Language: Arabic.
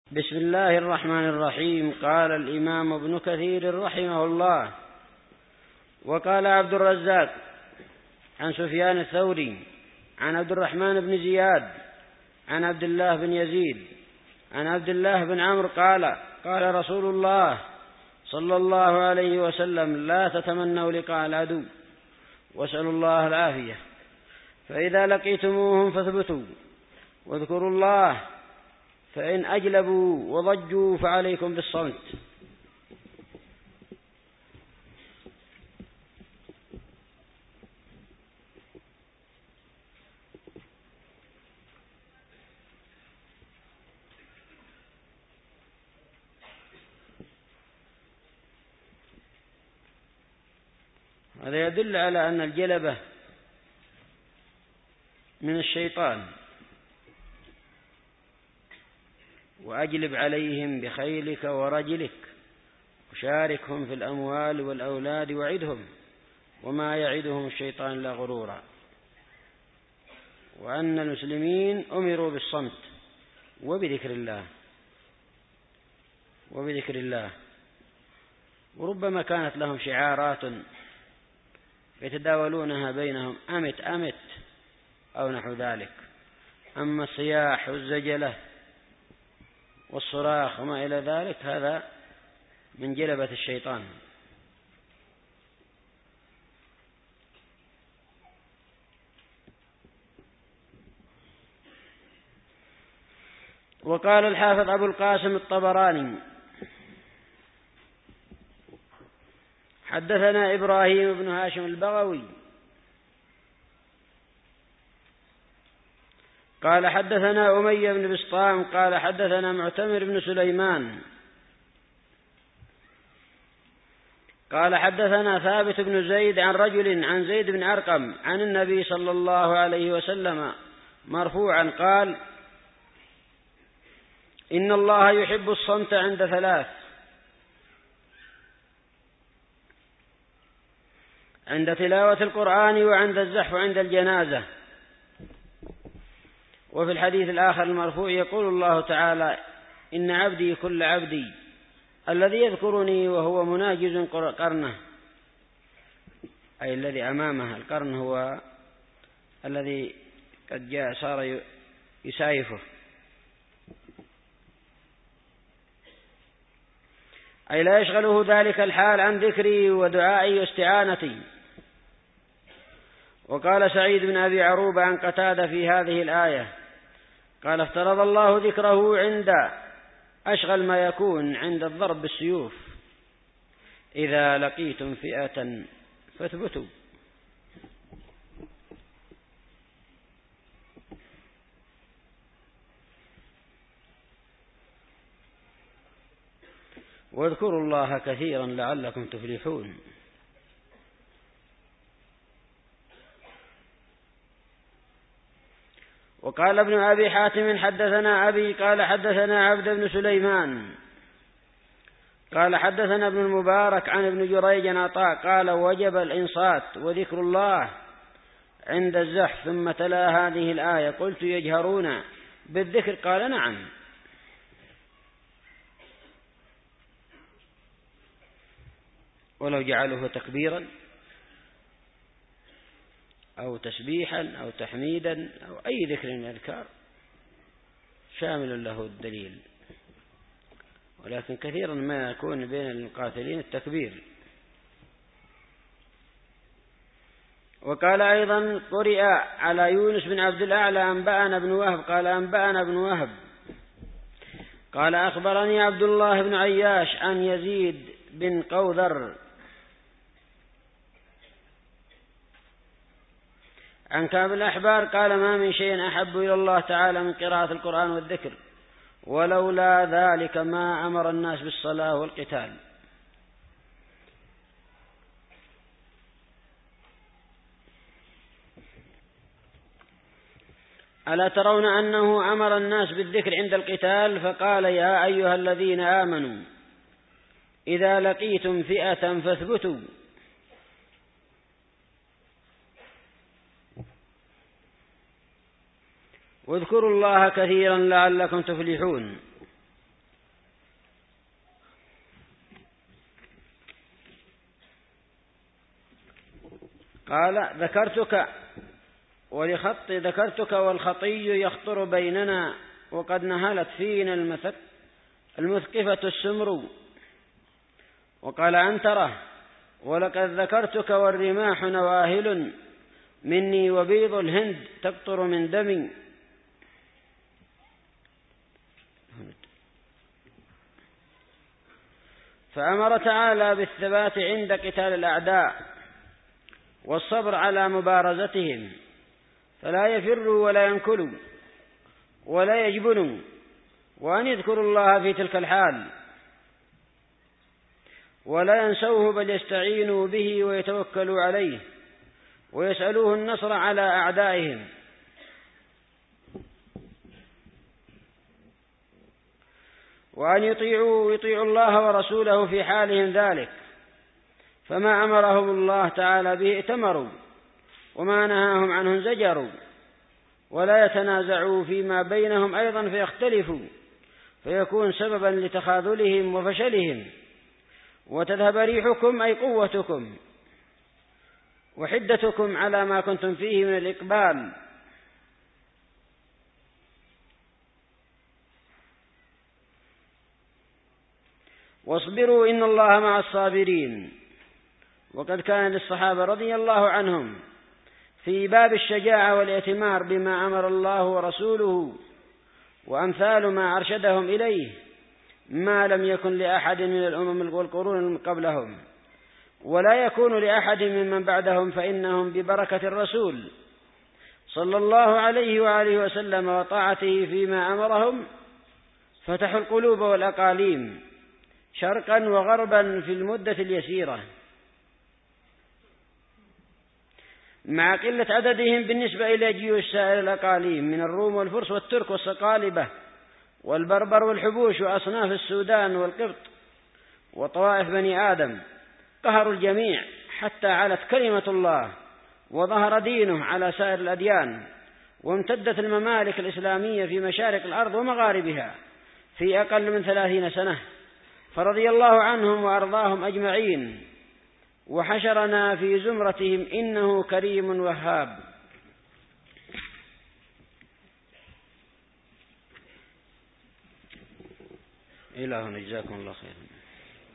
بسم الله الرحمن الرحيم. قال الإمام ابن كثير رحمه الله: وقال عبد الرزاق عن سفيان الثوري عن عبد الرحمن بن زياد عن عبد الله بن يزيد عن عبد الله بن عمرو قال: قال رسول الله صلى الله عليه وسلم: لا تتمنوا لقاء العدو واسألوا الله العافية، فإذا لقيتموهم فاثبتوا واذكروا الله، فإن أجلبوا وضجوا فعليكم بالصمت. هذا يدل على أن الجلبة من الشيطان، وأجلب عليهم بخيلك ورجلك وشاركهم في الأموال والأولاد وعدهم وما يعدهم الشيطان إلا غرورا، وأن المسلمين أمروا بالصمت وبذكر الله، وربما كانت لهم شعارات يتداولونها بينهم: أمت أمت أو نحو ذلك. أما الصياح والزجلة والصراخ وما إلى ذلك هذا من جلبة الشيطان. وقال الحافظ أبو القاسم الطبراني: حدثنا إبراهيم بن هاشم البغوي قال حدثنا أمية بن بسطام قال حدثنا معتمر بن سليمان قال حدثنا ثابت بن زيد عن رجل عن زيد بن أرقم عن النبي صلى الله عليه وسلم مرفوعا قال: إن الله يحب الصمت عند ثلاث: عند تلاوة القرآن، وعند الزحف، وعند الجنازة. وفي الحديث الآخر المرفوع يقول الله تعالى: إن عبدي كل عبدي الذي يذكرني وهو مناجز قرنه، أي الذي أمامه. القرن هو الذي قد جاء صار يسايفه، أي لا يشغله ذلك الحال عن ذكري ودعائي واستعانتي. وقال سعيد بن أبي عروبة عن قتادة في هذه الآية قال: افترض الله ذكره عند أشغل ما يكون، عند الضرب بالسيوف: إذا لقيتم فئة فاثبتوا. واذكروا الله كثيرا لعلكم تفلحون. وقال ابن أبي حاتم حدثنا أبي قال حدثنا عبد بن سليمان قال حدثنا ابن المبارك عن ابن جريج عطاء قال: وجب الإنصات وذكر الله عند الزحف. ثم تلا هذه الآية: قلت: يجهرون بالذكر؟ قال: نعم. ولو جعلوه تكبيرا أو تسبيحا أو تحميدا أو أي ذكر من الأذكار شامل له الدليل، ولكن كثيرا ما يكون بين المقاتلين التكبير. وقال أيضا: قرئ على يونس بن عبد الأعلى أنبأنا بن وهب قال: أنبأنا بن وهب قال: أخبرني عبد الله بن عياش عن يزيد بن قوذر عن كعب الأحبار قال: ما من شيء أحب إلى الله تعالى من قراءة القرآن والذكر، ولولا ذلك ما أمر الناس بالصلاة والقتال. ألا ترون أنه أمر الناس بالذكر عند القتال؟ فقال: يا أيها الذين آمنوا إذا لقيتم فئة فاثبتوا. واذكروا الله كثيرا لعلكم تفلحون. قال ذكرتك والخطي يخطر بيننا وقد نهلت فينا المثقفة السمر. وقال عنترة ولقد ذكرتك والرماح نواهل مني وبيض الهند تقطر من دمي. فأمر تعالى بالثبات عند قتال الأعداء والصبر على مبارزتهم، فلا يفروا ولا ينكلوا ولا يجبنوا، وأن يذكروا الله في تلك الحال ولا ينسوه بل يستعينوا به ويتوكلوا عليه ويسألوه النصر على أعدائهم. وأن يطيعوا الله ورسوله في حالهم ذلك، فما أمرهم الله تعالى به ائتمروا وما نهاهم عنه زجروا، ولا يتنازعوا فيما بينهم أيضا فيختلفوا فيكون سببا لتخاذلهم وفشلهم، وتذهب ريحكم أي قوتكم وحدتكم على ما كنتم فيه من الإقبال. واصبروا إن الله مع الصابرين. وقد كان للصحابة رضي الله عنهم في باب الشجاعة والائتمار بما أمر الله ورسوله وأمثال ما أرشدهم إليه ما لم يكن لأحد من الأمم والقرون قبلهم، ولا يكون لأحد ممن بعدهم، فإنهم ببركة الرسول صلى الله عليه وآله وسلم وطاعته فيما أمرهم فتحوا القلوب والأقاليم شرقا وغربا في المدة اليسيرة، مع قلة عددهم بالنسبة إلى جيوش سائر الأقاليم من الروم والفرس والترك والصقالبة والبربر والحبوش وأصناف السودان والقبط وطوائف بني آدم. قهروا الجميع حتى علت كلمة الله وظهر دينه على سائر الأديان، وامتدت الممالك الإسلامية في مشارق الأرض ومغاربها في أقل من 30 سنة، فرضي الله عنهم وأرضاهم أجمعين وحشرنا في زمرتهم إنه كريم وهاب. إلهنا جزاكم الله خيرا.